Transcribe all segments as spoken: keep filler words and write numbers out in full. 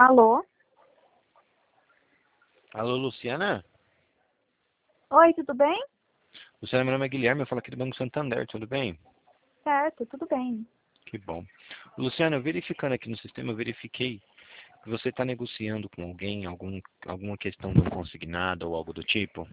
Alô? Alô, Luciana? Oi, tudo bem? Luciana, meu nome é Guilherme, eu falo aqui do Banco Santander, tudo bem? Certo, tudo bem. Que bom. Luciana, eu verificando aqui no sistema, eu verifiquei que você está negociando com alguém algum, alguma questão do consignado ou algo do tipo?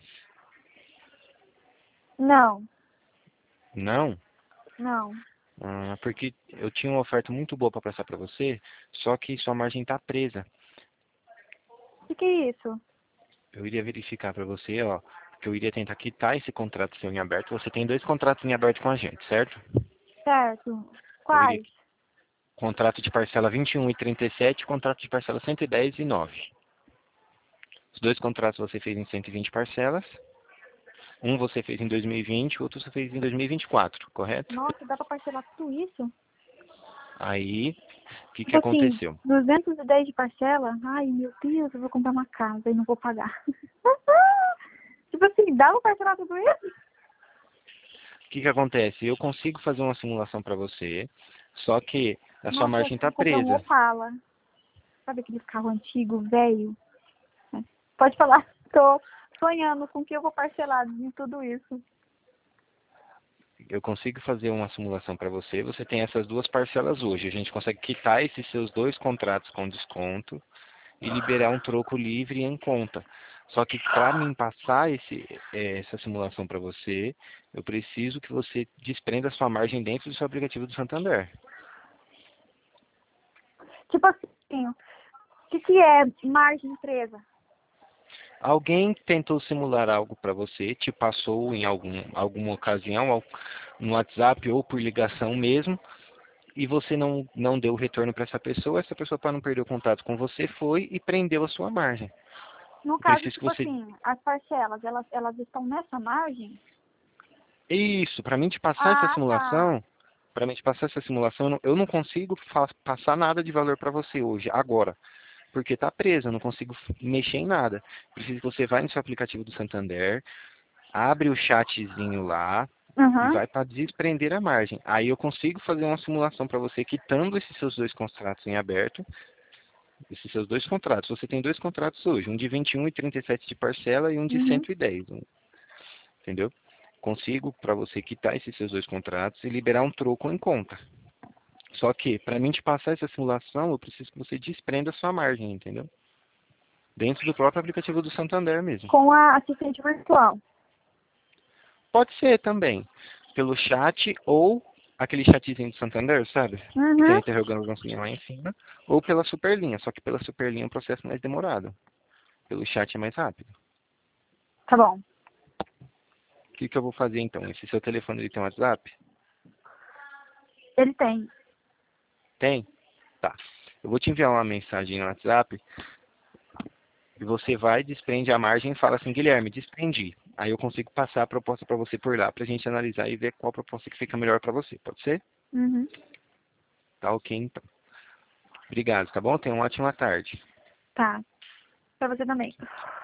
Não, Não? não. Ah, porque eu tinha uma oferta muito boa para passar para você, só que sua margem está presa. O que que é isso? Eu iria verificar para você, ó, que eu iria tentar quitar esse contrato seu em aberto. Você tem dois contratos em aberto com a gente, certo? Certo. Eu iria Quais? contrato de parcela vinte e um e trinta e sete, contrato de parcela cento e dez e nove. Os dois contratos você fez em cento e vinte parcelas. Um você fez em dois mil e vinte, o outro você fez em dois mil e vinte e quatro, correto? Nossa, dá pra parcelar tudo isso? Aí, o que que Tipo assim, aconteceu? duzentos e dez de parcela? Ai, meu Deus, eu vou comprar uma casa e não vou pagar. Tipo assim, dá pra parcelar tudo isso? O que que acontece? Eu consigo fazer uma simulação para você, só que a sua Nossa, eu margem acho que eu está vou comprar um presa. Opala. Sabe aquele carro antigo, velho? É. Pode falar. Tô sonhando com que eu vou parcelar de tudo isso. Eu consigo fazer uma simulação para você. Você tem essas duas parcelas hoje. A gente consegue quitar esses seus dois contratos com desconto e liberar um troco livre em conta. Só que para mim passar esse, eh, essa simulação para você, eu preciso que você desprenda a sua margem dentro do seu aplicativo do Santander. Tipo assim, o que, que é margem presa? Alguém tentou simular algo para você, te passou em algum, alguma ocasião, ao- no WhatsApp ou por ligação mesmo, e você não, não deu o retorno para essa pessoa. Essa pessoa, para não perder o contato com você, foi e prendeu a sua margem. No Eu caso, preciso que tipo você. assim, as parcelas, elas, elas estão nessa margem? Isso, para mim te passar essa Ah, tá. simulação, para mim te passar essa simulação, eu não, eu não consigo fa- passar nada de valor para você hoje, agora, porque está preso, eu não consigo f- mexer em nada. Preciso que você vá no seu aplicativo do Santander, abre o chatzinho lá e Uhum. vai para desprender a margem. Aí eu consigo fazer uma simulação para você, quitando esses seus dois contratos em aberto, esses seus dois contratos. Você tem dois contratos hoje, um de vinte e um e trinta e sete de parcela e um de Uhum. cento e dez, um, entendeu? Consigo para você quitar esses seus dois contratos e liberar um troco em conta. Só que, para mim te passar essa simulação, eu preciso que você desprenda a sua margem, entendeu? Dentro do próprio aplicativo do Santander mesmo. Com a assistente virtual. Pode ser também, pelo chat ou aquele chatzinho do Santander, sabe? Que tem Uhum. a interrogaçãozinha lá em cima. Ou pela superlinha, só que pela superlinha é um processo mais demorado. Pelo chat é mais rápido. Tá bom. O que, que eu vou fazer então? Esse seu telefone ele tem um WhatsApp? Ele tem. Tem? Tá. Eu vou te enviar uma mensagem no WhatsApp e você vai, desprende a margem e fala assim, Guilherme, desprendi. Aí eu consigo passar a proposta para você por lá, para a gente analisar e ver qual proposta que fica melhor para você. Pode ser? Uhum. Tá ok, então. Obrigado, tá bom? Tenha uma ótima tarde. Tá. Pra você também.